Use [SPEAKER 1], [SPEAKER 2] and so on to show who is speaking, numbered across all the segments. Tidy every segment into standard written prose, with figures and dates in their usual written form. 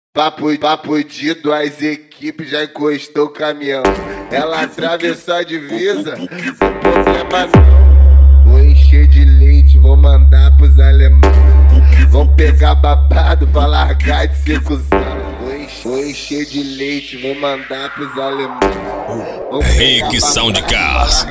[SPEAKER 1] Papo de duas equipes, já encostou o caminhão. Ela atravessou a divisa, sem problema não. Vou encher de leite, vou mandar pros alemães. Vão pegar babado pra largar de ser cuzão. Vou encher de leite, vou mandar pros alemães.
[SPEAKER 2] Rick Soundcast.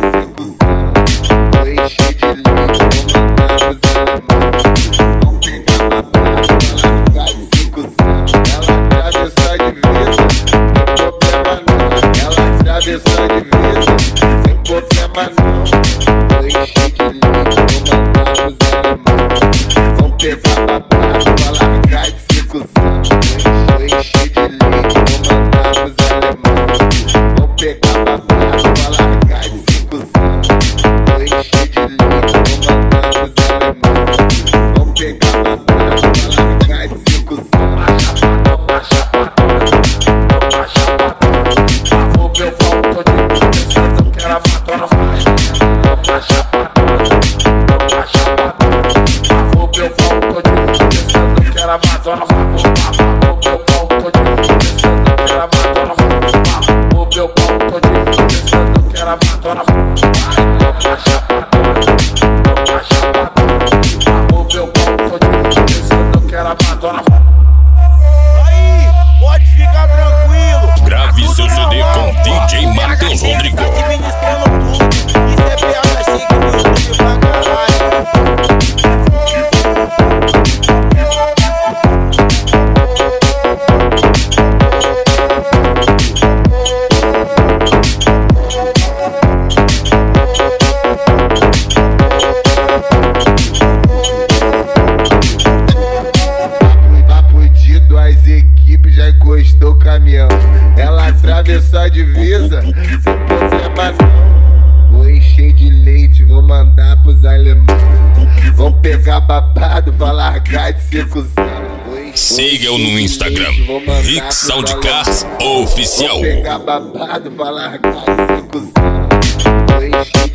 [SPEAKER 1] Vou encher de leite, vou mandar pros alemães. Vão pegar babado pra largar de ser cuzão. Ela atravessou a divisa, sem problema não. Ela atravessou a divisa, sem problema não. Vou encher de leite, vou mandar pros alemães. Vão pegar babado pra largar de ser cuzão. Vou encher de leite, vou mandar pros alemães. Vão pegar babado pra largar de ser cuzão. Vou encher de leite, vou mandar pros alemães. Vão pegar babado pra largar de ser cuzão.
[SPEAKER 3] Aí, pode ficar tranquilo.
[SPEAKER 2] Grave seu CD com DJ Matheus Rodrigo.
[SPEAKER 3] Tá administrando tudo. Isso é PH chique no YouTube pra caralho.
[SPEAKER 1] Papo de duas equipes, já encostou o caminhão. Ela atravessou a divisa, sem problema não. Vou encher de leite, vou mandar pros alemães. Vão pegar babado pra largar de ser cuzão.
[SPEAKER 2] Siga-o no Instagram, Rick Soundcast Oficial.
[SPEAKER 1] Vou pegar babado pra largar de ser cuzão. Vou encher